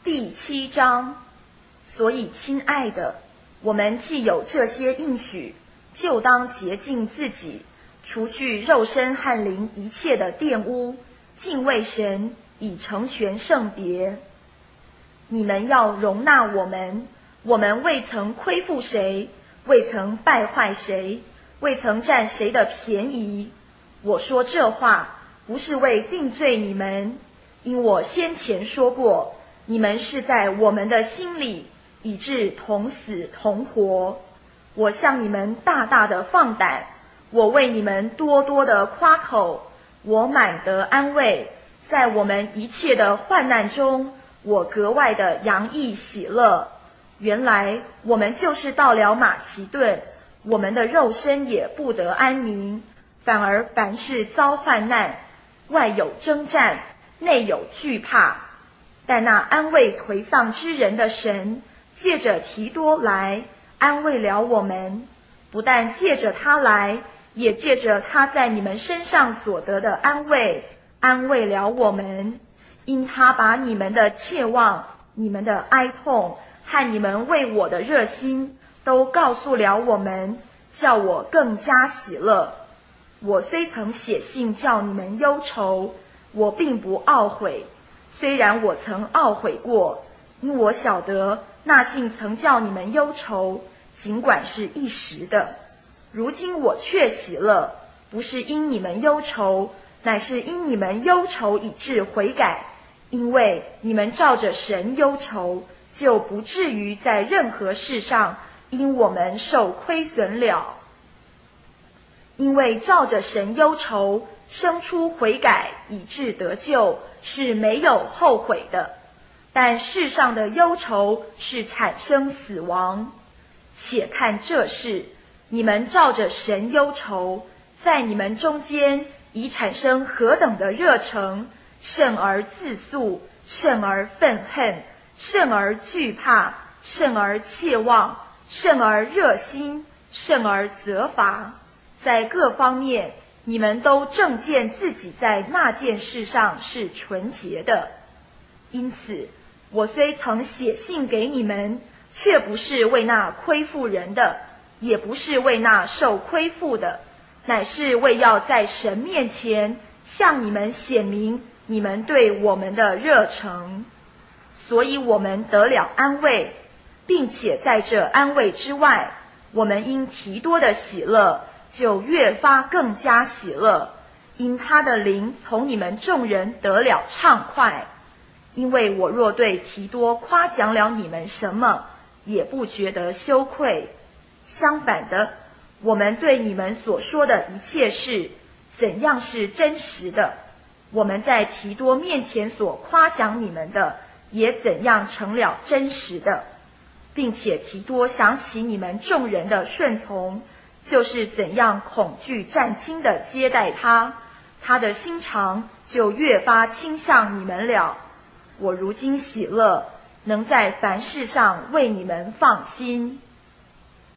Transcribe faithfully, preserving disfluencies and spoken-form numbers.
第七章。所以亲爱的，我们既有这些应许，就当洁净自己，除去肉身和灵一切的玷污，敬畏神，以成全圣别。你们要容纳我们，我们未曾亏负谁，未曾败坏谁，未曾占谁的便宜。我说这话，不是为定罪你们，因我先前说过，你们是在我们的心里，以致同死同活。我向你们大大的放胆，我为你们多多的夸口，我满得安慰，在我们一切的患难中，我格外的洋溢喜乐。原来我们就是到了马其顿，我们的肉身也不得安宁，反而凡事遭患难，外有征战，内有惧怕。但那安慰颓丧之人的神，借着提多来安慰了我们，不但借着他来，也借着他在你们身上所得的安慰，安慰了我们。因他把你们的切望、你们的哀痛和你们为我的热心，都告诉了我们，叫我更加喜乐。我虽曾写信叫你们忧愁，我并不懊悔。虽然我曾懊悔过，因我晓得那信曾叫你们忧愁，尽管是一时的。如今我却喜乐，不是因你们忧愁，乃是因你们忧愁以致悔改。因为你们照着神忧愁，就不至于在任何事上因我们受亏损了。因为照着神忧愁，生出悔改以致得救，是没有后悔的。但世上的忧愁是产生死亡。且看这事，你们照着神忧愁，在你们中间已产生何等的热诚，甚而自诉，甚而愤恨，甚而惧怕，甚而切望，甚而热心，甚而责罚。在各方面，你们都正见自己在那件事上是纯洁的。因此，我虽曾写信给你们，却不是为那亏负人的，也不是为那受亏负的，乃是为要在神面前向你们显明你们对我们的热诚。所以我们得了安慰，并且在这安慰之外，我们因提多的喜乐，就越发更加喜乐，因他的灵从你们众人得了畅快。因为我若对提多夸奖了你们什么，也不觉得羞愧。相反的，我们对你们所说的一切事，怎样是真实的，我们在提多面前所夸奖你们的，也怎样成了真实的。并且提多想起你们众人的顺从，就是怎样恐惧战兢的接待他，他的心肠就越发倾向你们了。我如今喜乐，能在凡事上为你们放心。